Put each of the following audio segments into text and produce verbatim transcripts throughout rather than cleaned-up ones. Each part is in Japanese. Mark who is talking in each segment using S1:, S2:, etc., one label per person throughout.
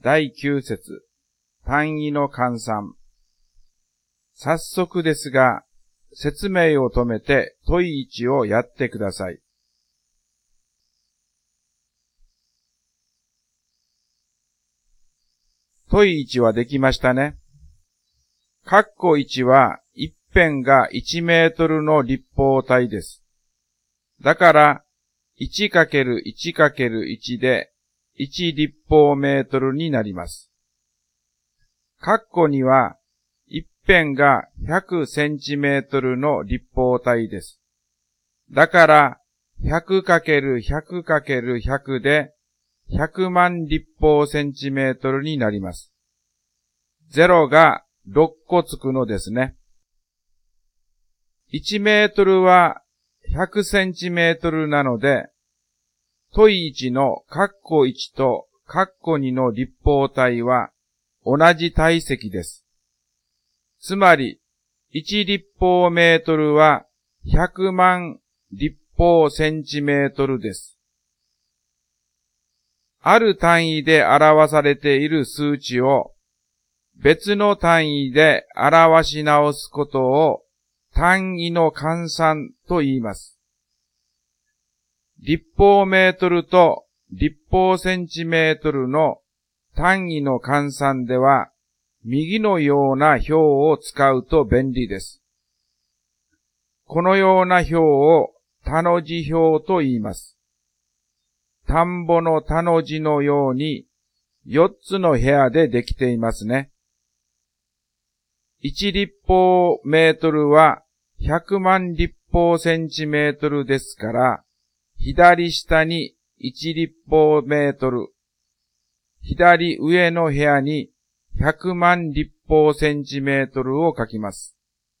S1: だいきゅう節、単位の換算。早速ですが、説明を止めて問いいちをやってください。問いいちはできましたね。括弧いちは一辺がいちメートルの立方体です。だから、いちかけるいちかけるいち でいち立方メートルになります。括弧には一辺がひゃくセンチメートルの立方体です。だから、ひゃくかけるひゃくかけるひゃく でひゃくまん立方センチメートルになります。ゼロがろっこつくのですね。いちメートルはひゃくセンチメートルなので、問いいちの括弧いちと括弧にの立方体は同じ体積です。つまり、いち立方メートルはひゃくまん立方センチメートルです。ある単位で表されている数値を別の単位で表し直すことを単位の換算と言います。立方メートルと立方センチメートルの単位の換算では、右のような表を使うと便利です。このような表を田の字表と言います。田んぼの田の字のようによっつの部屋でできていますね。いち立方メートルはひゃくまん立方センチメートルですから、左下にいち立方メートル、左上の部屋にひゃくまん立方センチメートルを書きます。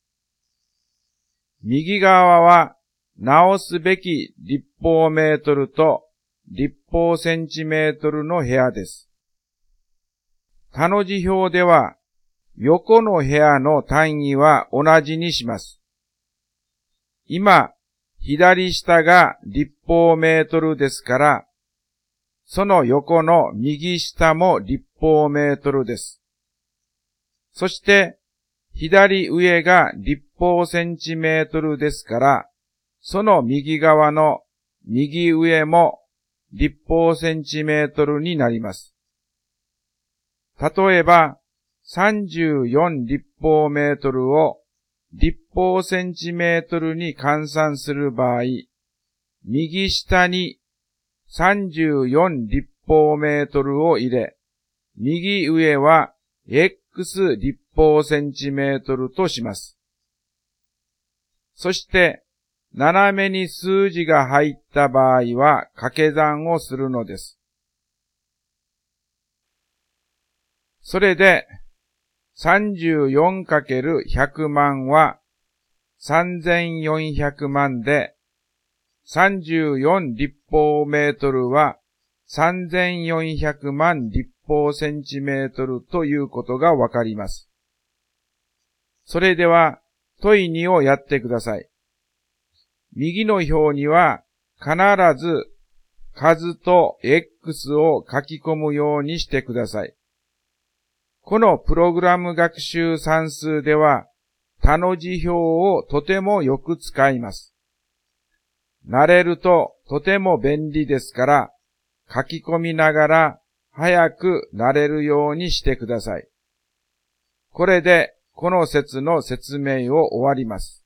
S1: 右側は直すべき立方メートルと立方センチメートルの部屋です。田の字表では横の部屋の単位は同じにします。今、左下が立方メートルですから、その横の右下も立方メートルです。そして、左上が立方センチメートルですから、その右側の右上も立方センチメートルになります。例えば、さんじゅうよん立方メートルを立方センチメートルに換算する場合、右下にさんじゅうよん立方メートルを入れ、右上は X 立方センチメートルとします。そして、斜めに数字が入った場合は掛け算をするのです。それで、さんじゅうよんかけるひゃくまんはさんぜんよんひゃくまんで、さんじゅうよん立方メートルはさんぜんよんひゃくまん立方センチメートルということがわかります。それでは問いにをやってください。右の表には必ず数と X を書き込むようにしてください。このプログラム学習算数では、田の字表をとてもよく使います。慣れるととても便利ですから、書き込みながら早く慣れるようにしてください。これでこの節の説明を終わります。